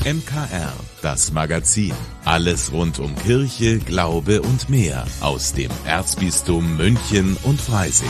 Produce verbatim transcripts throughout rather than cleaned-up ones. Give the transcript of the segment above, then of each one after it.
M K R, das Magazin. Alles rund um Kirche, Glaube und mehr aus dem Erzbistum München und Freising.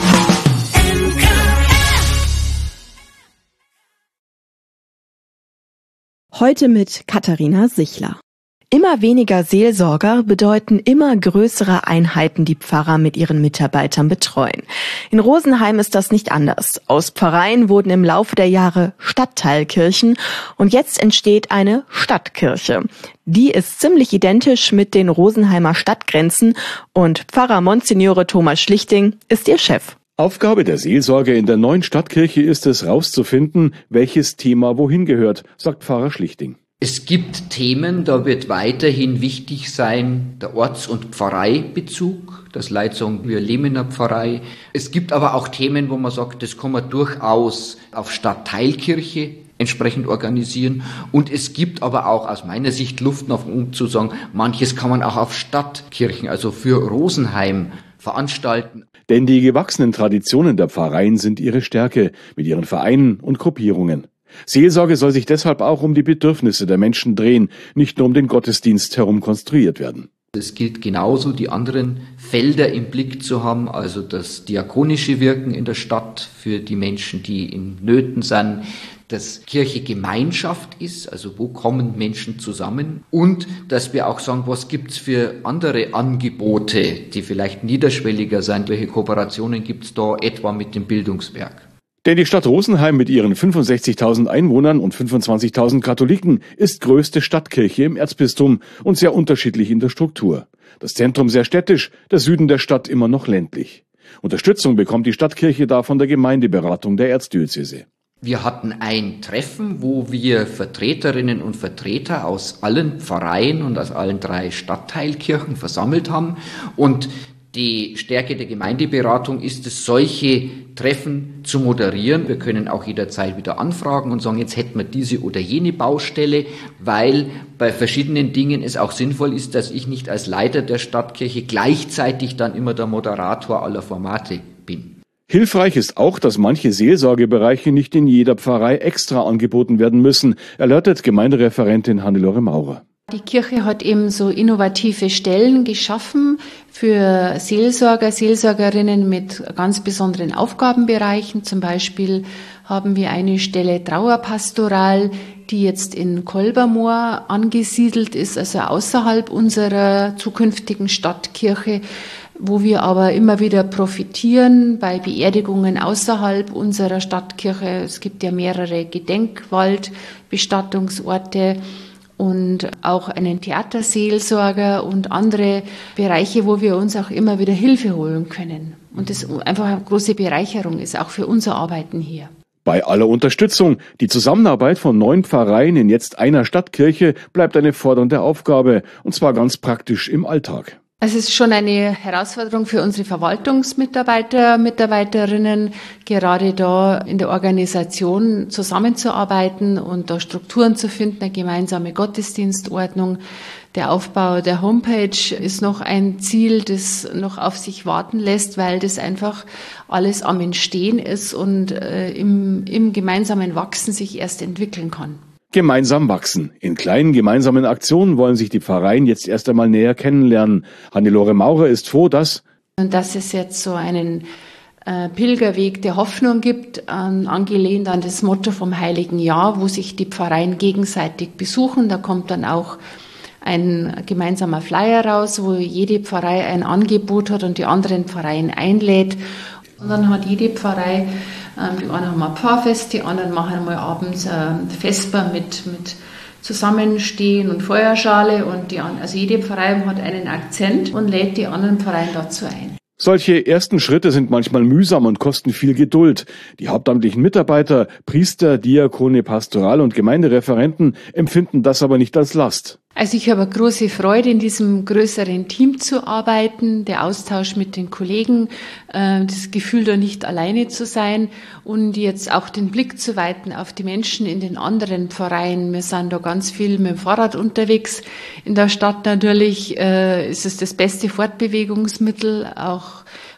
Heute mit Katharina Sichler. Immer weniger Seelsorger bedeuten immer größere Einheiten, die Pfarrer mit ihren Mitarbeitern betreuen. In Rosenheim ist das nicht anders. Aus Pfarreien wurden im Laufe der Jahre Stadtteilkirchen und jetzt entsteht eine Stadtkirche. Die ist ziemlich identisch mit den Rosenheimer Stadtgrenzen und Pfarrer Monsignore Thomas Schlichting ist ihr Chef. Aufgabe der Seelsorge in der neuen Stadtkirche ist es, herauszufinden, welches Thema wohin gehört, sagt Pfarrer Schlichting. Es gibt Themen, da wird weiterhin wichtig sein, der Orts- und Pfarreibezug. Das Leid sagen wir Lehmener Pfarrei. Es gibt aber auch Themen, wo man sagt, das kann man durchaus auf Stadtteilkirche entsprechend organisieren. Und es gibt aber auch aus meiner Sicht Luft nach oben zu sagen, manches kann man auch auf Stadtkirchen, also für Rosenheim, veranstalten. Denn die gewachsenen Traditionen der Pfarreien sind ihre Stärke mit ihren Vereinen und Gruppierungen. Seelsorge soll sich deshalb auch um die Bedürfnisse der Menschen drehen, nicht nur um den Gottesdienst herum konstruiert werden. Es gilt genauso, die anderen Felder im Blick zu haben, also das diakonische Wirken in der Stadt für die Menschen, die in Nöten sind, dass Kirche Gemeinschaft ist, also wo kommen Menschen zusammen, und dass wir auch sagen, was gibt's für andere Angebote, die vielleicht niederschwelliger sind, welche Kooperationen gibt's da etwa mit dem Bildungswerk. Denn die Stadt Rosenheim mit ihren fünfundsechzigtausend Einwohnern und fünfundzwanzigtausend Katholiken ist größte Stadtkirche im Erzbistum und sehr unterschiedlich in der Struktur. Das Zentrum sehr städtisch, der Süden der Stadt immer noch ländlich. Unterstützung bekommt die Stadtkirche da von der Gemeindeberatung der Erzdiözese. Wir hatten ein Treffen, wo wir Vertreterinnen und Vertreter aus allen Pfarreien und aus allen drei Stadtteilkirchen versammelt haben. Und die Stärke der Gemeindeberatung ist es, solche Treffen zu moderieren. Wir können auch jederzeit wieder anfragen und sagen, jetzt hätten wir diese oder jene Baustelle, weil bei verschiedenen Dingen es auch sinnvoll ist, dass ich nicht als Leiter der Stadtkirche gleichzeitig dann immer der Moderator aller Formate bin. Hilfreich ist auch, dass manche Seelsorgebereiche nicht in jeder Pfarrei extra angeboten werden müssen, erläutert Gemeindereferentin Hannelore Maurer. Die Kirche hat eben so innovative Stellen geschaffen für Seelsorger, Seelsorgerinnen mit ganz besonderen Aufgabenbereichen. Zum Beispiel haben wir eine Stelle Trauerpastoral, die jetzt in Kolbermoor angesiedelt ist, also außerhalb unserer zukünftigen Stadtkirche, wo wir aber immer wieder profitieren bei Beerdigungen außerhalb unserer Stadtkirche. Es gibt ja mehrere Gedenkwaldbestattungsorte und auch einen Theaterseelsorger und andere Bereiche, wo wir uns auch immer wieder Hilfe holen können. Und das einfach eine große Bereicherung ist, auch für unser Arbeiten hier. Bei aller Unterstützung, die Zusammenarbeit von neun Pfarreien in jetzt einer Stadtkirche bleibt eine fordernde Aufgabe, und zwar ganz praktisch im Alltag. Es ist schon eine Herausforderung für unsere Verwaltungsmitarbeiter, Mitarbeiterinnen, gerade da in der Organisation zusammenzuarbeiten und da Strukturen zu finden, eine gemeinsame Gottesdienstordnung. Der Aufbau der Homepage ist noch ein Ziel, das noch auf sich warten lässt, weil das einfach alles am Entstehen ist und äh, im, im gemeinsamen Wachsen sich erst entwickeln kann. Gemeinsam wachsen. In kleinen gemeinsamen Aktionen wollen sich die Pfarreien jetzt erst einmal näher kennenlernen. Hannelore Maurer ist froh, dass Und dass es jetzt so einen äh, Pilgerweg der Hoffnung gibt, äh, angelehnt an das Motto vom Heiligen Jahr, wo sich die Pfarreien gegenseitig besuchen. Da kommt dann auch ein gemeinsamer Flyer raus, wo jede Pfarrei ein Angebot hat und die anderen Pfarreien einlädt. Und dann hat jede Pfarrei, die einen haben ein Pfarrfest, die anderen machen mal abends ein Vesper mit, mit Zusammenstehen und Feuerschale. Und die, also jede Pfarrei hat einen Akzent und lädt die anderen Pfarreien dazu ein. Solche ersten Schritte sind manchmal mühsam und kosten viel Geduld. Die hauptamtlichen Mitarbeiter, Priester, Diakone, Pastoral- und Gemeindereferenten empfinden das aber nicht als Last. Also ich habe große Freude, in diesem größeren Team zu arbeiten, der Austausch mit den Kollegen, das Gefühl, da nicht alleine zu sein und jetzt auch den Blick zu weiten auf die Menschen in den anderen Pfarreien. Wir sind da ganz viel mit dem Fahrrad unterwegs. In der Stadt natürlich ist es das beste Fortbewegungsmittel, auch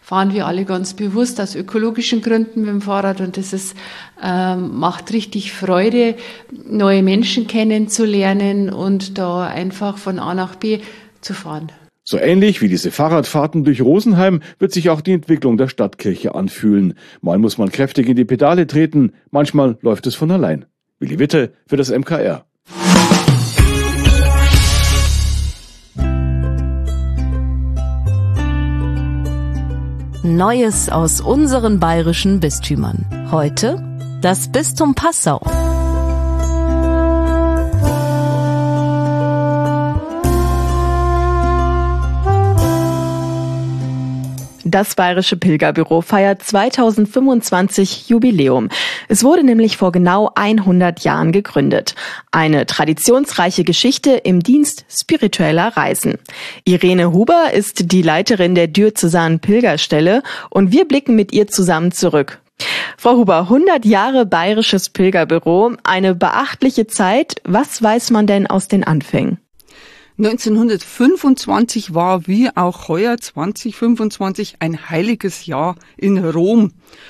fahren wir alle ganz bewusst aus ökologischen Gründen mit dem Fahrrad und das ist, ähm, macht richtig Freude, neue Menschen kennenzulernen und da einfach von A nach B zu fahren. So ähnlich wie diese Fahrradfahrten durch Rosenheim wird sich auch die Entwicklung der Stadtkirche anfühlen. Mal muss man kräftig in die Pedale treten, manchmal läuft es von allein. Willi Witte für das M K R. Neues aus unseren bayerischen Bistümern. Heute das Bistum Passau. Das Bayerische Pilgerbüro feiert zweitausendfünfundzwanzig Jubiläum. Es wurde nämlich vor genau hundert Jahren gegründet. Eine traditionsreiche Geschichte im Dienst spiritueller Reisen. Irene Huber ist die Leiterin der Diözesanen Pilgerstelle und wir blicken mit ihr zusammen zurück. Frau Huber, hundert Jahre Bayerisches Pilgerbüro, eine beachtliche Zeit. Was weiß man denn aus den Anfängen? neunzehnhundertfünfundzwanzig war wie auch heuer zweitausendfünfundzwanzig ein heiliges Jahr in Rom.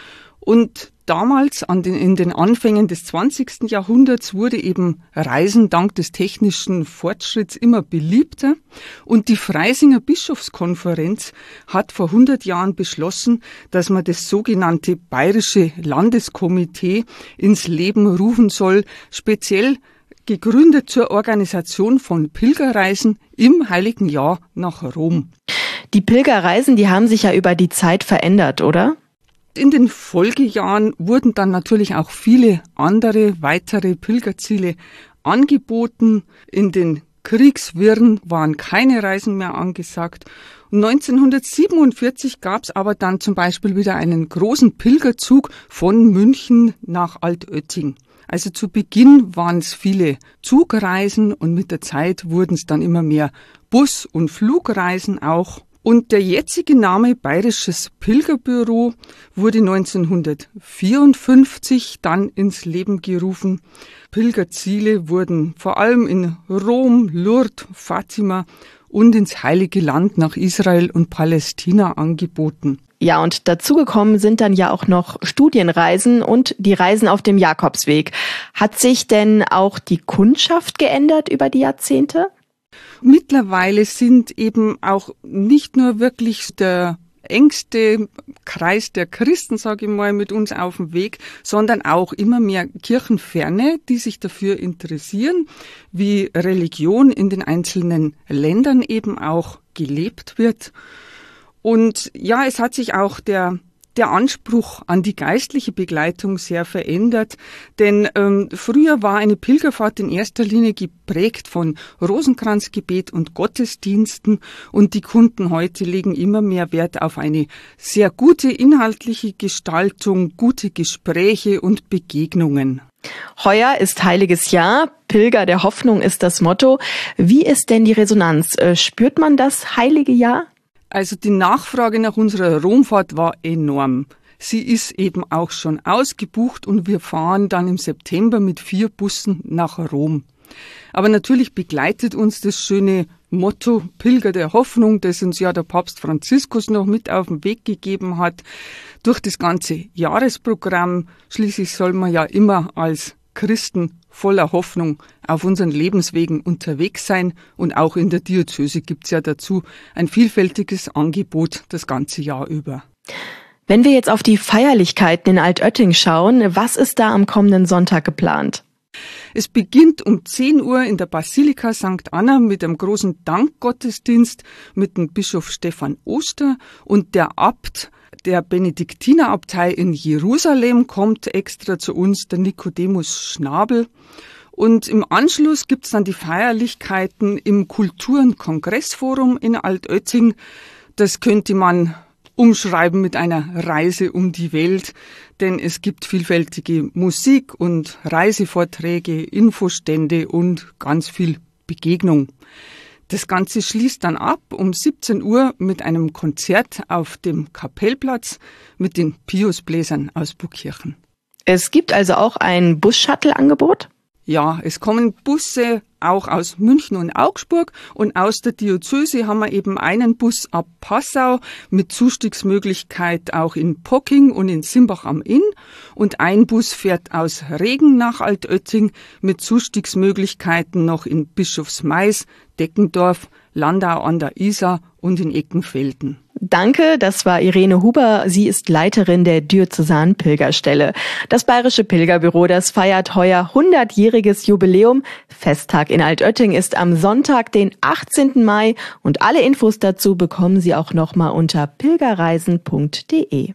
Und damals an den, in den Anfängen des zwanzigsten Jahrhunderts wurde eben Reisen dank des technischen Fortschritts immer beliebter. Und die Freisinger Bischofskonferenz hat vor hundert Jahren beschlossen, dass man das sogenannte Bayerische Landeskomitee ins Leben rufen soll, speziell gegründet zur Organisation von Pilgerreisen im Heiligen Jahr nach Rom. Die Pilgerreisen, die haben sich ja über die Zeit verändert, oder? In den Folgejahren wurden dann natürlich auch viele andere weitere Pilgerziele angeboten. In den Kriegswirren waren keine Reisen mehr angesagt. Und neunzehnhundertsiebenundvierzig gab es aber dann zum Beispiel wieder einen großen Pilgerzug von München nach Altötting. Also zu Beginn waren es viele Zugreisen und mit der Zeit wurden es dann immer mehr Bus- und Flugreisen auch. Und der jetzige Name Bayerisches Pilgerbüro wurde neunzehnhundertvierundfünfzig dann ins Leben gerufen. Pilgerziele wurden vor allem in Rom, Lourdes, Fatima und ins Heilige Land nach Israel und Palästina angeboten. Ja, und dazugekommen sind dann ja auch noch Studienreisen und die Reisen auf dem Jakobsweg. Hat sich denn auch die Kundschaft geändert über die Jahrzehnte? Mittlerweile sind eben auch nicht nur wirklich der engste Kreis der Christen, sage ich mal, mit uns auf dem Weg, sondern auch immer mehr Kirchenferne, die sich dafür interessieren, wie Religion in den einzelnen Ländern eben auch gelebt wird. Und ja, es hat sich auch der der Anspruch an die geistliche Begleitung sehr verändert, denn ähm, früher war eine Pilgerfahrt in erster Linie geprägt von Rosenkranzgebet und Gottesdiensten und die Kunden heute legen immer mehr Wert auf eine sehr gute inhaltliche Gestaltung, gute Gespräche und Begegnungen. Heuer ist Heiliges Jahr, Pilger der Hoffnung ist das Motto. Wie ist denn die Resonanz? Spürt man das Heilige Jahr? Also die Nachfrage nach unserer Romfahrt war enorm. Sie ist eben auch schon ausgebucht und wir fahren dann im September mit vier Bussen nach Rom. Aber natürlich begleitet uns das schöne Motto Pilger der Hoffnung, das uns ja der Papst Franziskus noch mit auf den Weg gegeben hat, durch das ganze Jahresprogramm. Schließlich soll man ja immer als Christen voller Hoffnung auf unseren Lebenswegen unterwegs sein und auch in der Diözese gibt's ja dazu ein vielfältiges Angebot das ganze Jahr über. Wenn wir jetzt auf die Feierlichkeiten in Altötting schauen, was ist da am kommenden Sonntag geplant? Es beginnt um zehn Uhr in der Basilika Sankt Anna mit einem großen Dankgottesdienst mit dem Bischof Stefan Oster und der Abt der Benediktinerabtei in Jerusalem kommt extra zu uns, der Nikodemus Schnabel. Und im Anschluss gibt's dann die Feierlichkeiten im Kultur- und Kongressforum in Altötting. Das könnte man umschreiben mit einer Reise um die Welt, denn es gibt vielfältige Musik und Reisevorträge, Infostände und ganz viel Begegnung. Das Ganze schließt dann ab um siebzehn Uhr mit einem Konzert auf dem Kapellplatz mit den Piusbläsern aus Burgkirchen. Es gibt also auch ein Bus-Shuttle-Angebot? Ja, es kommen Busse auch aus München und Augsburg und aus der Diözese haben wir eben einen Bus ab Passau mit Zustiegsmöglichkeit auch in Pocking und in Simbach am Inn und ein Bus fährt aus Regen nach Altötting mit Zustiegsmöglichkeiten noch in Bischofsmais, Deckendorf, Landau an der Isar und in Eckenfelden. Danke, das war Irene Huber. Sie ist Leiterin der Diözesanen Pilgerstelle. Das Bayerische Pilgerbüro, das feiert heuer hundertjähriges Jubiläum. Festtag in Altötting ist am Sonntag, den achtzehnten Mai. Und alle Infos dazu bekommen Sie auch nochmal unter pilgerreisen punkt de.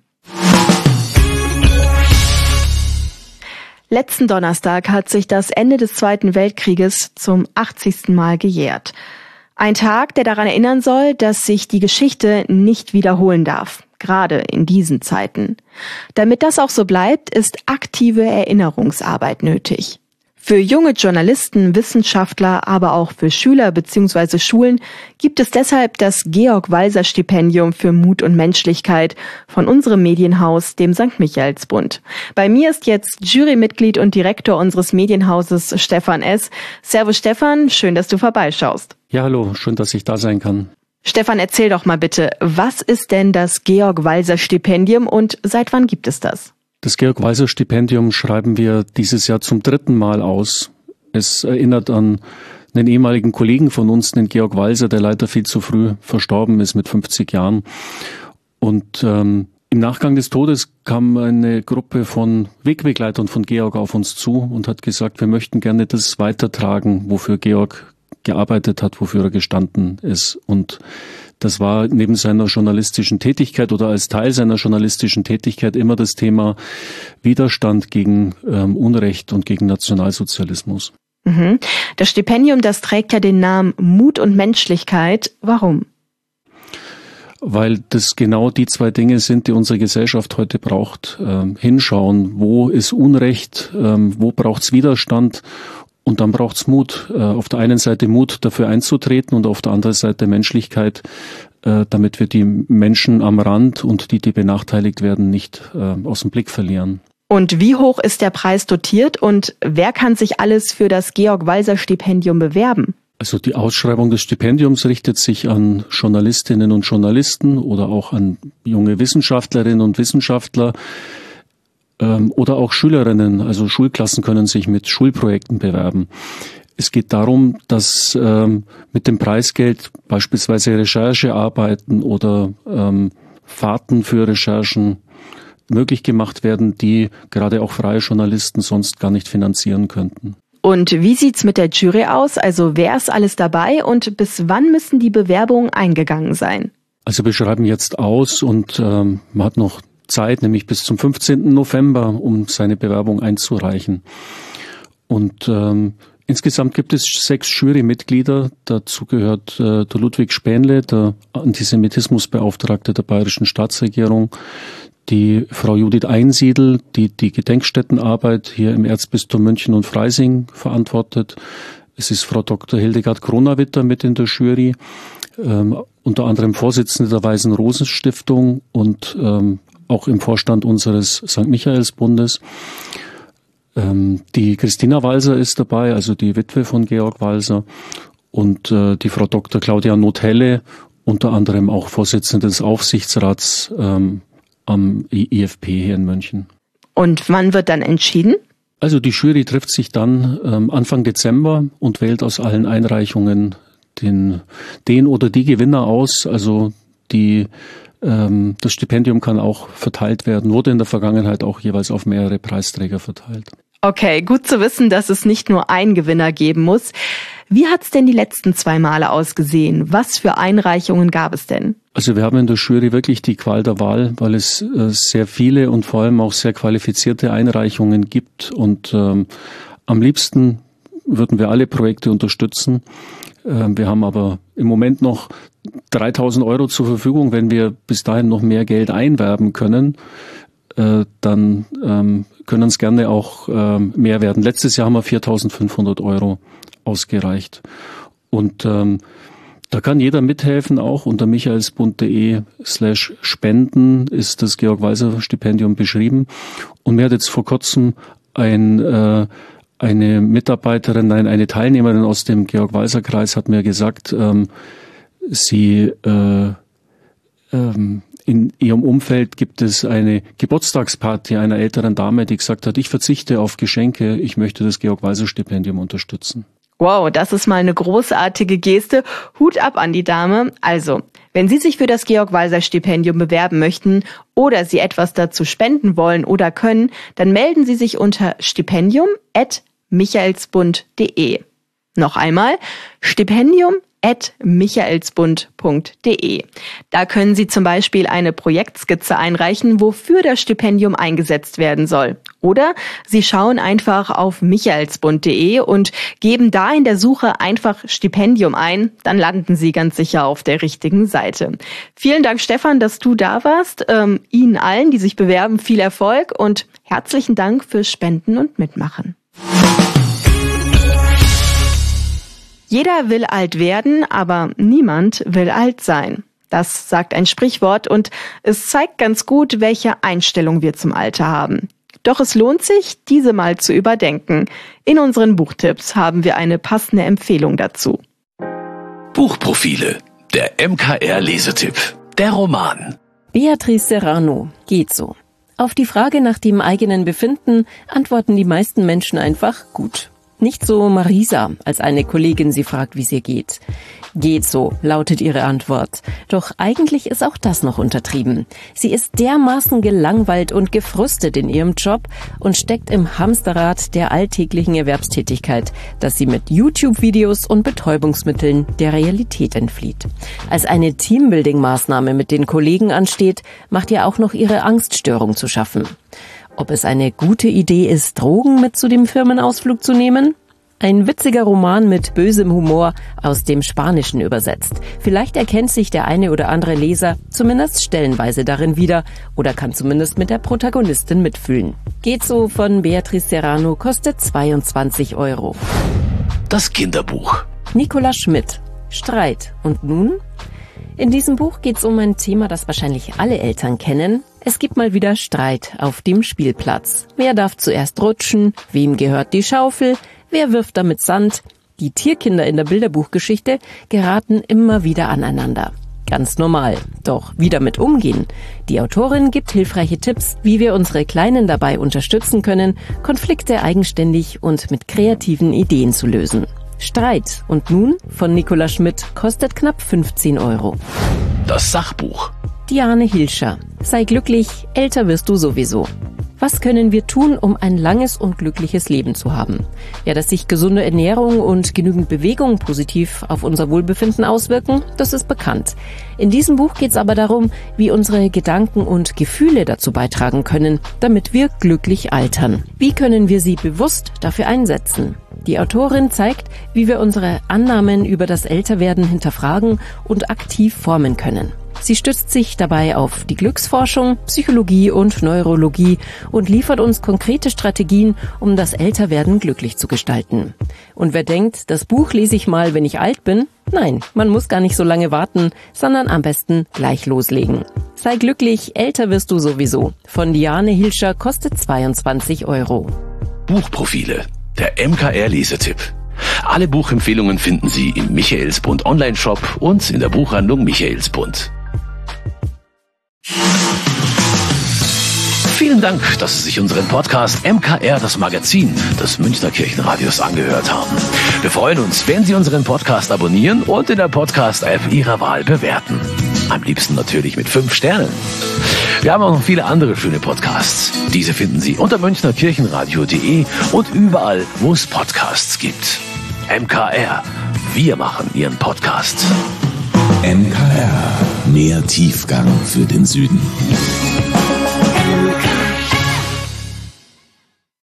Letzten Donnerstag hat sich das Ende des Zweiten Weltkrieges zum achtzigsten Mal gejährt. Ein Tag, der daran erinnern soll, dass sich die Geschichte nicht wiederholen darf, gerade in diesen Zeiten. Damit das auch so bleibt, ist aktive Erinnerungsarbeit nötig. Für junge Journalisten, Wissenschaftler, aber auch für Schüler bzw. Schulen gibt es deshalb das Georg-Walser-Stipendium für Mut und Menschlichkeit von unserem Medienhaus, dem Sankt Michaelsbund. Bei mir ist jetzt Jurymitglied und Direktor unseres Medienhauses Stefan S. Servus Stefan, schön, dass du vorbeischaust. Ja, hallo, schön, dass ich da sein kann. Stefan, erzähl doch mal bitte, was ist denn das Georg-Walser-Stipendium und seit wann gibt es das? Das Georg-Walser-Stipendium schreiben wir dieses Jahr zum dritten Mal aus. Es erinnert an einen ehemaligen Kollegen von uns, den Georg Walser, der leider viel zu früh verstorben ist mit fünfzig Jahren. Und ähm, im Nachgang des Todes kam eine Gruppe von Wegbegleitern von Georg auf uns zu und hat gesagt, wir möchten gerne das weitertragen, wofür Georg gearbeitet hat, wofür er gestanden ist. Und das war neben seiner journalistischen Tätigkeit oder als Teil seiner journalistischen Tätigkeit immer das Thema Widerstand gegen ähm, Unrecht und gegen Nationalsozialismus. Mhm. Das Stipendium, das trägt ja den Namen Mut und Menschlichkeit. Warum? Weil das genau die zwei Dinge sind, die unsere Gesellschaft heute braucht. Ähm, hinschauen, wo ist Unrecht, ähm, wo braucht's Widerstand? Und dann braucht's Mut. Äh, auf der einen Seite Mut, dafür einzutreten und auf der anderen Seite Menschlichkeit, äh, damit wir die Menschen am Rand und die, die benachteiligt werden, nicht äh, aus dem Blick verlieren. Und wie hoch ist der Preis dotiert und wer kann sich alles für das Georg-Walser-Stipendium bewerben? Also die Ausschreibung des Stipendiums richtet sich an Journalistinnen und Journalisten oder auch an junge Wissenschaftlerinnen und Wissenschaftler, oder auch Schülerinnen, also Schulklassen können sich mit Schulprojekten bewerben. Es geht darum, dass ähm, mit dem Preisgeld beispielsweise Recherchearbeiten oder ähm, Fahrten für Recherchen möglich gemacht werden, die gerade auch freie Journalisten sonst gar nicht finanzieren könnten. Und wie sieht's mit der Jury aus? Also wer ist alles dabei und bis wann müssen die Bewerbungen eingegangen sein? Also wir schreiben jetzt aus und ähm, man hat noch Zeit, nämlich bis zum fünfzehnten November, um seine Bewerbung einzureichen. Und ähm, insgesamt gibt es sechs Jurymitglieder. Dazu gehört äh, der Ludwig Spähnle, der Antisemitismusbeauftragte der bayerischen Staatsregierung, die Frau Judith Einsiedel, die die Gedenkstättenarbeit hier im Erzbistum München und Freising verantwortet. Es ist Frau Doktor Hildegard Kronawitter mit in der Jury, ähm, unter anderem Vorsitzende der Weißen-Rosen-Stiftung und ähm, auch im Vorstand unseres Sankt Michaelsbundes. Ähm, die Christina Walser ist dabei, also die Witwe von Georg Walser, und äh, die Frau Doktor Claudia Nothelle, unter anderem auch Vorsitzende des Aufsichtsrats ähm, am I F P hier in München. Und wann wird dann entschieden? Also die Jury trifft sich dann ähm, Anfang Dezember und wählt aus allen Einreichungen den, den oder die Gewinner aus, also die das Stipendium kann auch verteilt werden, wurde in der Vergangenheit auch jeweils auf mehrere Preisträger verteilt. Okay, gut zu wissen, dass es nicht nur einen Gewinner geben muss. Wie hat es denn die letzten zwei Male ausgesehen? Was für Einreichungen gab es denn? Also wir haben in der Jury wirklich die Qual der Wahl, weil es äh, sehr viele und vor allem auch sehr qualifizierte Einreichungen gibt. Und ähm, am liebsten würden wir alle Projekte unterstützen. Ähm, wir haben aber im Moment noch dreitausend Euro zur Verfügung. Wenn wir bis dahin noch mehr Geld einwerben können, äh, dann ähm, können es gerne auch ähm, mehr werden. Letztes Jahr haben wir viertausendfünfhundert Euro ausgereicht. Und ähm, da kann jeder mithelfen, auch unter michaelsbund.de slash spenden ist das Georg-Walser-Stipendium beschrieben. Und mir hat jetzt vor kurzem ein, äh, eine Mitarbeiterin, nein, eine Teilnehmerin aus dem Georg-Walser-Kreis hat mir gesagt, ähm, sie äh, ähm, in ihrem Umfeld gibt es eine Geburtstagsparty einer älteren Dame, die gesagt hat, ich verzichte auf Geschenke, ich möchte das Georg-Walser-Stipendium unterstützen. Wow, das ist mal eine großartige Geste. Hut ab an die Dame. Also, wenn Sie sich für das Georg-Walser-Stipendium bewerben möchten oder Sie etwas dazu spenden wollen oder können, dann melden Sie sich unter stipendium at michaelsbund punkt de. Noch einmal, stipendium at michaelsbund punkt de. Da können Sie zum Beispiel eine Projektskizze einreichen, wofür das Stipendium eingesetzt werden soll. Oder Sie schauen einfach auf michaelsbund punkt de und geben da in der Suche einfach Stipendium ein, dann landen Sie ganz sicher auf der richtigen Seite. Vielen Dank, Stefan, dass du da warst. Ähm, Ihnen allen, die sich bewerben, viel Erfolg und herzlichen Dank fürs Spenden und Mitmachen. Jeder will alt werden, aber niemand will alt sein. Das sagt ein Sprichwort und es zeigt ganz gut, welche Einstellung wir zum Alter haben. Doch es lohnt sich, diese mal zu überdenken. In unseren Buchtipps haben wir eine passende Empfehlung dazu. Buchprofile, der M K R-Lesetipp, der Roman. Beatrice Serrano, geht so. Auf die Frage nach dem eigenen Befinden antworten die meisten Menschen einfach gut. Nicht so Marisa, als eine Kollegin sie fragt, wie es ihr geht. Geht so, lautet ihre Antwort. Doch eigentlich ist auch das noch untertrieben. Sie ist dermaßen gelangweilt und gefrustet in ihrem Job und steckt im Hamsterrad der alltäglichen Erwerbstätigkeit, dass sie mit YouTube-Videos und Betäubungsmitteln der Realität entflieht. Als eine Teambuilding-Maßnahme mit den Kollegen ansteht, macht ihr auch noch ihre Angststörung zu schaffen. Ob es eine gute Idee ist, Drogen mit zu dem Firmenausflug zu nehmen? Ein witziger Roman mit bösem Humor aus dem Spanischen übersetzt. Vielleicht erkennt sich der eine oder andere Leser zumindest stellenweise darin wieder oder kann zumindest mit der Protagonistin mitfühlen. Geht so von Beatrice Serrano, kostet zweiundzwanzig Euro. Das Kinderbuch. Nicola Schmidt. Streit. Und nun? In diesem Buch geht es um ein Thema, das wahrscheinlich alle Eltern kennen. Es gibt mal wieder Streit auf dem Spielplatz. Wer darf zuerst rutschen? Wem gehört die Schaufel? Wer wirft damit Sand? Die Tierkinder in der Bilderbuchgeschichte geraten immer wieder aneinander. Ganz normal. Doch wie damit umgehen? Die Autorin gibt hilfreiche Tipps, wie wir unsere Kleinen dabei unterstützen können, Konflikte eigenständig und mit kreativen Ideen zu lösen. Streit. Und nun von Nicola Schmidt, kostet knapp fünfzehn Euro. Das Sachbuch. Diane Hilscher. Sei glücklich, älter wirst du sowieso. Was können wir tun, um ein langes und glückliches Leben zu haben? Ja, dass sich gesunde Ernährung und genügend Bewegung positiv auf unser Wohlbefinden auswirken, das ist bekannt. In diesem Buch geht es aber darum, wie unsere Gedanken und Gefühle dazu beitragen können, damit wir glücklich altern. Wie können wir sie bewusst dafür einsetzen? Die Autorin zeigt, wie wir unsere Annahmen über das Älterwerden hinterfragen und aktiv formen können. Sie stützt sich dabei auf die Glücksforschung, Psychologie und Neurologie und liefert uns konkrete Strategien, um das Älterwerden glücklich zu gestalten. Und wer denkt, das Buch lese ich mal, wenn ich alt bin? Nein, man muss gar nicht so lange warten, sondern am besten gleich loslegen. Sei glücklich, älter wirst du sowieso. Von Diane Hilscher, kostet zweiundzwanzig Euro. Buchprofile, der M K R-Lesetipp. Alle Buchempfehlungen finden Sie im Michaelsbund Online-Shop und in der Buchhandlung Michaelsbund. Vielen Dank, dass Sie sich unseren Podcast M K R, das Magazin des Münchner Kirchenradios, angehört haben. Wir freuen uns, wenn Sie unseren Podcast abonnieren und in der Podcast-App Ihrer Wahl bewerten. Am liebsten natürlich mit fünf Sternen. Wir haben auch noch viele andere schöne Podcasts. Diese finden Sie unter münchner kirchenradio punkt de und überall, wo es Podcasts gibt. M K R, wir machen Ihren Podcast. M K R, mehr Tiefgang für den Süden.